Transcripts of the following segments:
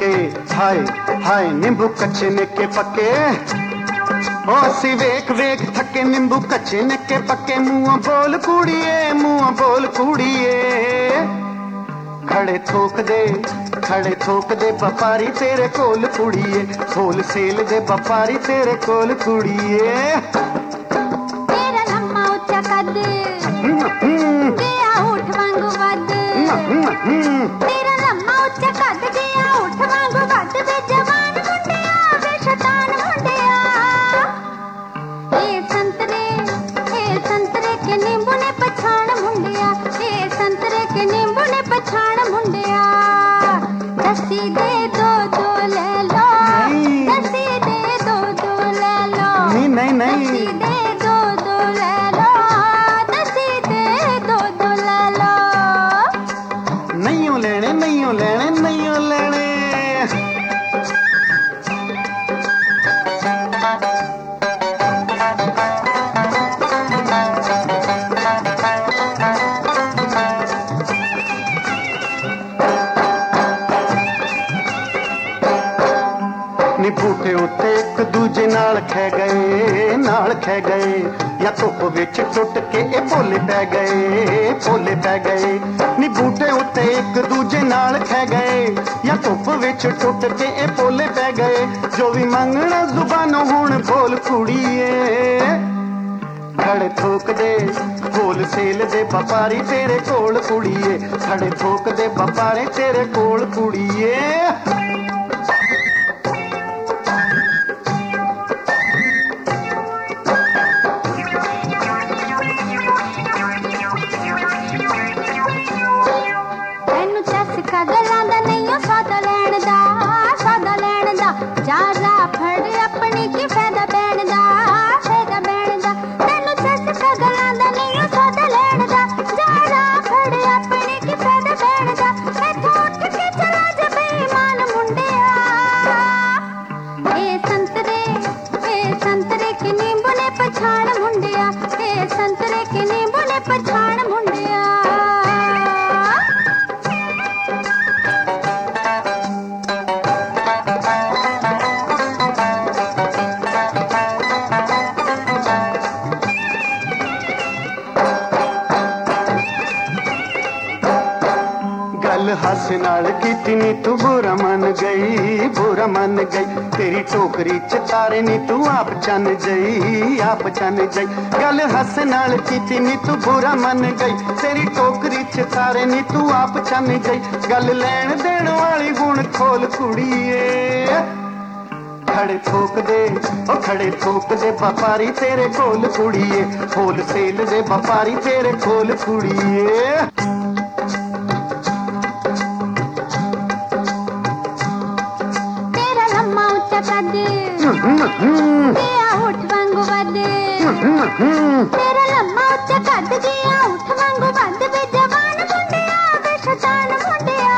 पक्के, हाय हाय नींबू कच्चे निक्के पक्के। ओ असी वेख वेख थके नींबू कच्चे निक्के पक्के। मुँह बोल कुड़िए, मुँह बोल कुड़िए। खड़े ठोक दे व्यापारी तेरे कोल कुड़िए। होल सेल दे व्यापारी तेरे कोल कुड़िए। तेरा लम्मा उच्चा कद गया ऊठ वांगू वद। तेरा लम्मा उच्चा कद गया ऊठ वांगू वद। वे जवान मुंडिया, वे शैतान मुंडिया। ए संतरे के नींबू ने पछाण मुंडिया। ए संतरे के नींबू ने पछाण मुंडिया। दसी दे दो ले लो, दसी दे दो ले लो। नहीं नहीं दसी दे दो ले लो, दसी दे दो ले लो। नहीं लेने, नहीं लेने, नहीं लेने। नी बूटे उत्ते एक दूजे नाल खै गए। या धुप विच टुट के ए भोले पै गए। नी बूटे उत्ते एक दूजे नाल खै गए। या धुप विच टुट के ए भोले पै गए। जो भी मंगना जुबानों हुण बोल कुड़िए। खड़े ठोक दे होल सेल दे व्यापारी तेरे कोल कुड़िए। खड़े ठोक दे व्यापारी तेरे कोल कुड़िए। ਤੈਨੂੰ ਚਸਕਾ ਗੱਲਾਂ ਦਾ ਨਹੀਂ ਓ ਸੌਦਾ ਲੈਣ ਦਾ, ਸੌਦਾ ਲੈਣ ਦਾ। ਜਾਰਾ ਫੜ ਆਪਣੀ ਕੀ ਫਾਇਦਾ ਬੈਣ ਦਾ, ਫਾਇਦਾ ਬੈਣ ਦਾ। ਤੈਨੂੰ ਚਸਕਾ ਗੱਲਾਂ ਦਾ ਨਹੀਂ ਓ ਸੌਦਾ ਲੈਣ ਦਾ। ਜਾਰਾ ਫੜ ਆਪਣੀ ਕੀ ਫਾਇਦਾ ਬੈਣ ਦਾ। ਇੱਥੋਂ ਉੱਠ ਕੇ ਚਲਾ ਜਾ ਬੇਈਮਾਨ ਮੁੰਡਿਆ। ਇਹ ਸੰਤਰੇ ਕੇ ਨੀਂਬੂ ਨੇ ਪਛਾਣ ਮੁੰਡਿਆ। ਇਹ ਸੰਤਰੇ ਕੇ ਨੀਂਬੂ ਨੇ ਪਛਾਣ ਮੁੰਡਿਆ। गल हस नाल कीती नी तू बुरा मन गई। तेरी टोकरी च तारे नी तू आप चन जई। गल हस नाल कीती नी तू बुरा मन गई। तेरी टोकरी च तारे नी तू आप चन जई। गल लैण देण वाली हुण खोल कुड़िए। खड़े ठोक दे व्यापारी तेरे कोल कुड़िए। होल सेल दे व्यापारी तेरे कोल कुड़िए। गया ऊठ वांगू वद। तेरा लम्मा उच्चा कद गया ऊठ वांगू वद। वे जवान मुंडिया, वे शैतान मुंडिया।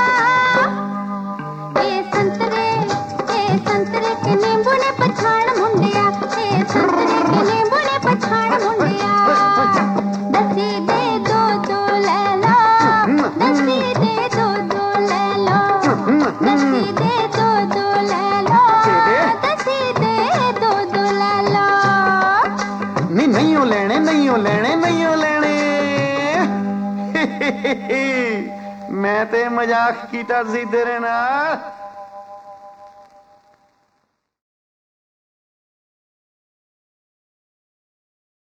ए संतरे के नींबू ने पछाण मुंडिया। ए संतरे के नींबू ने पछाण मुंडिया। दसी दे दो ले लो, दसी दे दो ले लो। दसी दे दो ले लो, दसी दे दो ले लो। नहीं लेने, नहीं लेने, नहीं लेने। मैं ते मजाक कीता सी तेरे नाल।